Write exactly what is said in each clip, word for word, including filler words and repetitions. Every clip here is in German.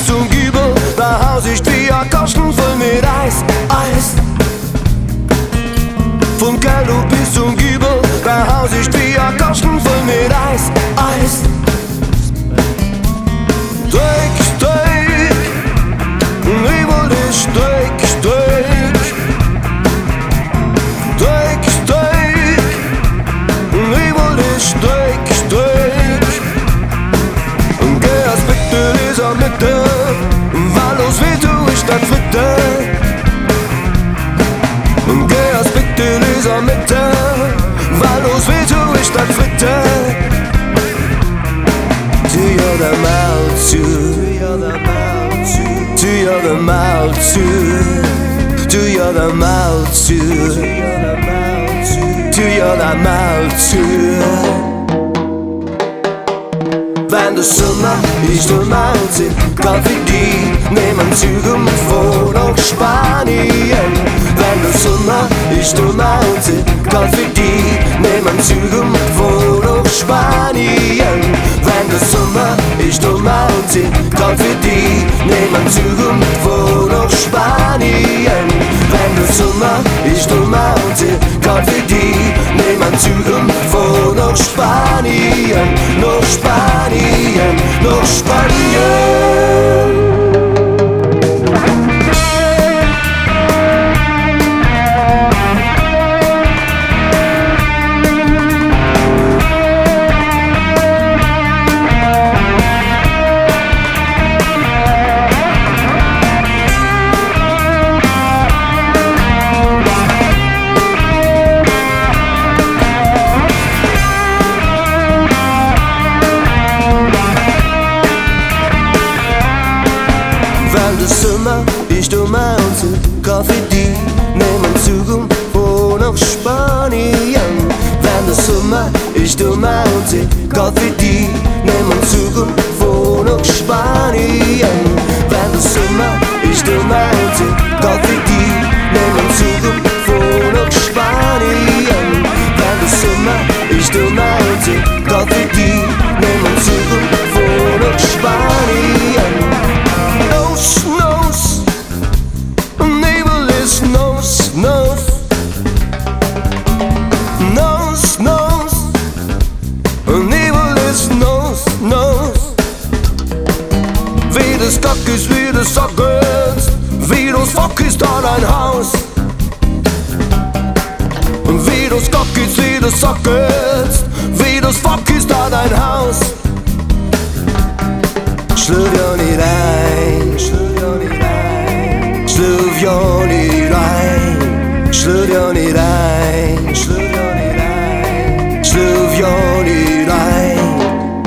bis zum Giebel, da Haus ist wie ein Kasten voll mit Eis, Eis. Vom Keller bis zum Giebel, da Haus ist wie ein Kasten voll mit Eis, Eis. Dreck, Dreck, Nebel ist Dreck, Dreck. Dreck, Dreck, Nebel ist Dreck, Dreck. Und geh als Bitte Leser mit dir, wahllos wie du ich das Witte. Und geh als Bitte Leser mit dir, wahllos wie du ich das Witte. To your the mouth to, to your the mouth to, to your the mouth to, to your the mouth to. Wenn der Sommer ist und Mountain, Gott wie die nehmen Züge vor nach Spanien. Wenn der Sommer ist und Mountain, Gott wie die nehmen Züge vor nach Spanien. Wenn der Sommer ist und Mountain, Gott wie die nehmen Züge vor nach Spanien. Wenn der Sommer ist und Mountain, Gott wie die nehmen Züge vor nach Spanien, nach Spanien, nach Spanien. Wenn der Sommer ist um Mountain, Gott wie die nehmen Züge vor nach Spanien. Wenn der Sommer ist um Mountain, Gott wie die nehmen Züge vor nach Spanien. Wenn der Sommer ist um Mountain, Gott wie die nehmen Züge vor nach Spanien. Wenn der Sommer ist um Mountain, Gott wie die nehmen Züge vor nach Spanien. Nose, nose, Nebel ist nose, nose. Nose, nose, Nebel ist nose, nose. Wie das Kack ist, wie das Sack ist, wie das Fuck ist da dein Haus. Wie das Kack ist, wie das Sack ist, wie das Fuck ist da dein Haus. Schlürf ja nicht ein, schlürf ja nicht ein, schlürf ja nicht ein, schlürf ja nicht ein, schlürf ja nicht ein, schlürf ja nicht ein.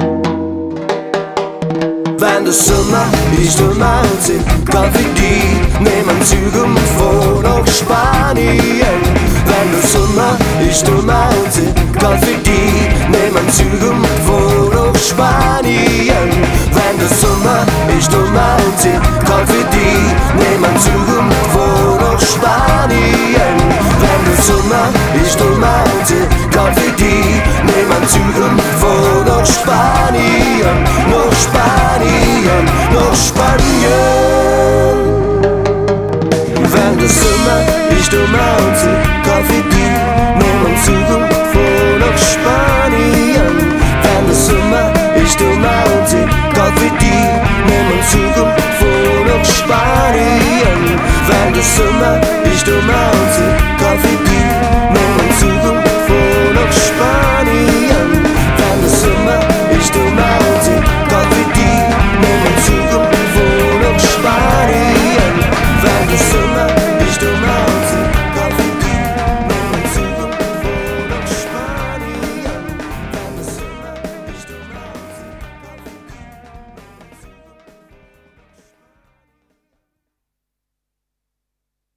Wenn der Sommer ist und Mountain, Gott wie die nehmen Züge vor nach Spanien. Wenn der Sommer ist und Mountain, Gott wie die nehmen Züge vor nach Spanien. Wenn der Sommer ist und Mountain, Gott wie die nehmen Züge vor nach Spanien. Wenn der Sommer ist und Mountain, Gott wie die nehmen Züge vor nach Spanien, nach Spanien, nach Spanien. Wenn der Sommer ist und Mountain, Gott wie die nehmen Züge vor nach Spanien. Wenn der Sommer ist und Mountain, Gott wie die nehmen Züge vor nach Spanien. Wenn der Sommer ist und Mountain,